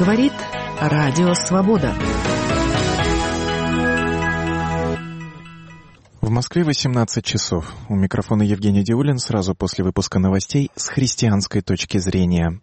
Говорит Радио Свобода. В Москве 18 часов. У микрофона Евгений Диулин сразу после выпуска новостей с христианской точки зрения.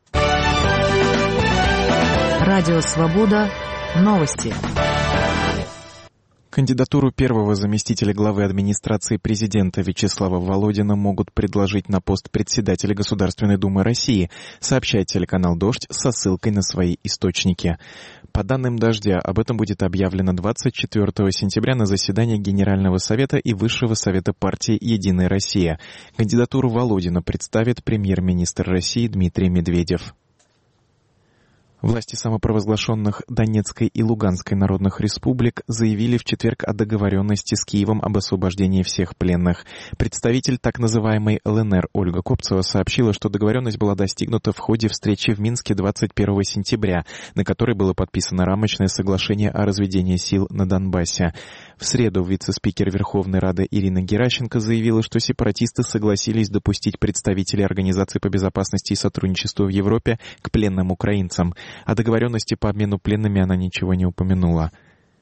Радио Свобода. Новости. Кандидатуру первого заместителя главы администрации президента Вячеслава Володина могут предложить на пост председателя Государственной Думы России, сообщает телеканал «Дождь» со ссылкой на свои источники. По данным «Дождя», об этом будет объявлено 24 сентября на заседании Генерального совета и Высшего совета партии «Единая Россия». Кандидатуру Володина представит премьер-министр России Дмитрий Медведев. Власти самопровозглашенных Донецкой и Луганской народных республик заявили в четверг о договоренности с Киевом об освобождении всех пленных. Представитель так называемой ЛНР Ольга Копцева сообщила, что договоренность была достигнута в ходе встречи в Минске 21 сентября, на которой было подписано рамочное соглашение о разведении сил на Донбассе. В среду вице-спикер Верховной Рады Ирина Геращенко заявила, что сепаратисты согласились допустить представителей Организации по безопасности и сотрудничеству в Европе к пленным украинцам. О договоренности по обмену пленными она ничего не упомянула.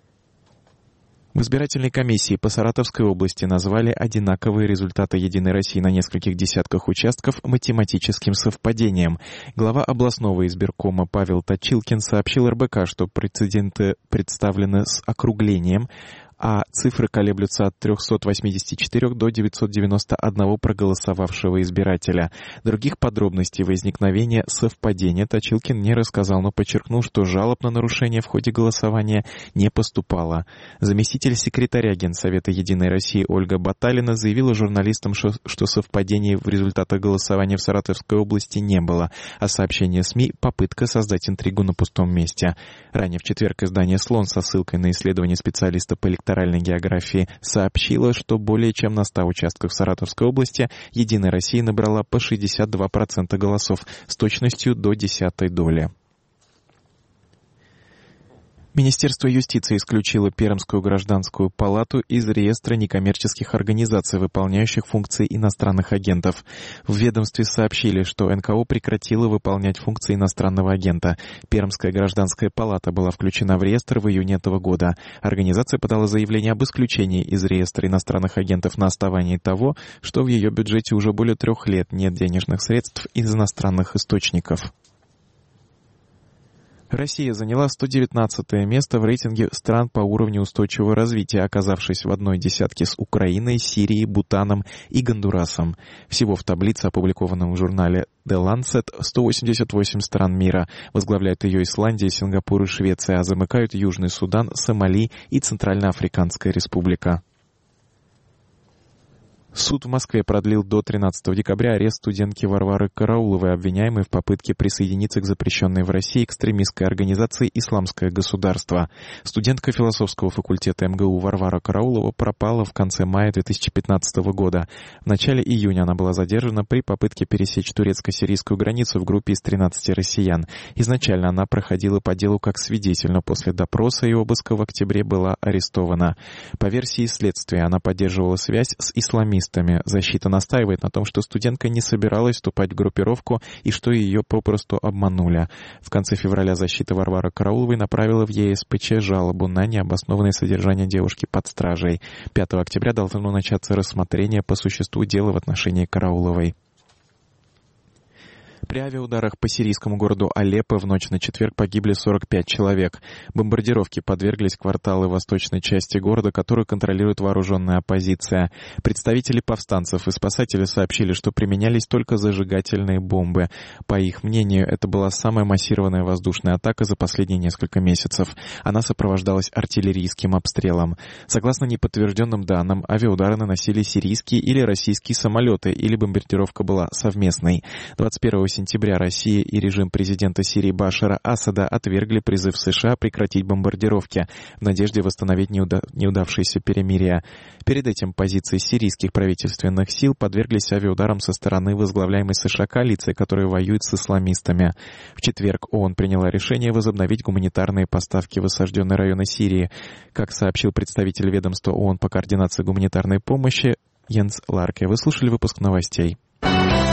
В избирательной комиссии по Саратовской области назвали одинаковые результаты «Единой России» на нескольких десятках участков математическим совпадением. Глава областного избиркома Павел Точилкин сообщил РБК, что прецеденты представлены с округлением, а цифры колеблются от 384 до 991 проголосовавшего избирателя. Других подробностей возникновения совпадения Точилкин не рассказал, но подчеркнул, что жалоб на нарушение в ходе голосования не поступало. Заместитель секретаря Генсовета «Единой России» Ольга Баталина заявила журналистам, что совпадений в результатах голосования в Саратовской области не было, а сообщение СМИ — попытка создать интригу на пустом месте. Ранее в четверг издание «Слон» со ссылкой на исследование специалиста по электоральной географии сообщила, что более чем на 100 участках в Саратовской области «Единая Россия» набрала по 62% голосов с точностью до 10-й доли. Министерство юстиции исключило Пермскую гражданскую палату из реестра некоммерческих организаций, выполняющих функции иностранных агентов. В ведомстве сообщили, что НКО прекратило выполнять функции иностранного агента. Пермская гражданская палата была включена в реестр в июне этого года. Организация подала заявление об исключении из реестра иностранных агентов на основании того, что в ее бюджете уже более 3 лет нет денежных средств из иностранных источников. Россия заняла 119-е место в рейтинге стран по уровню устойчивого развития, оказавшись в одной десятке с Украиной, Сирией, Бутаном и Гондурасом. Всего в таблице, опубликованном в журнале The Lancet, 188 стран мира. Возглавляют ее Исландия, Сингапур и Швеция, а замыкают Южный Судан, Сомали и Центральноафриканская Республика. Суд в Москве продлил до 13 декабря арест студентки Варвары Карауловой, обвиняемой в попытке присоединиться к запрещенной в России экстремистской организации «Исламское государство». Студентка философского факультета МГУ Варвара Караулова пропала в конце мая 2015 года. В начале июня она была задержана при попытке пересечь турецко-сирийскую границу в группе из 13 россиян. Изначально она проходила по делу как свидетель, но после допроса и обыска в октябре была арестована. По версии следствия, она поддерживала связь с исламистами. Защита настаивает на том, что студентка не собиралась вступать в группировку и что ее попросту обманули. В конце февраля защита Варвары Карауловой направила в ЕСПЧ жалобу на необоснованное содержание девушки под стражей. 5 октября должно начаться рассмотрение по существу дела в отношении Карауловой. При авиаударах по сирийскому городу Алеппо в ночь на четверг погибли 45 человек. Бомбардировке подверглись кварталы восточной части города, которую контролирует вооруженная оппозиция. Представители повстанцев и спасатели сообщили, что применялись только зажигательные бомбы. По их мнению, это была самая массированная воздушная атака за последние несколько месяцев. Она сопровождалась артиллерийским обстрелом. Согласно неподтвержденным данным, авиаудары наносили сирийские или российские самолеты, или бомбардировка была совместной. 21 сентября Россия и режим президента Сирии Башара Асада отвергли призыв США прекратить бомбардировки в надежде восстановить неудавшееся перемирие. Перед этим позиции сирийских правительственных сил подверглись авиаударам со стороны возглавляемой США коалиции, которая воюет с исламистами. В четверг ООН приняла решение возобновить гуманитарные поставки в осажденные районы Сирии. Как сообщил представитель ведомства ООН по координации гуманитарной помощи Йенс Ларке. Вы слушали выпуск новостей.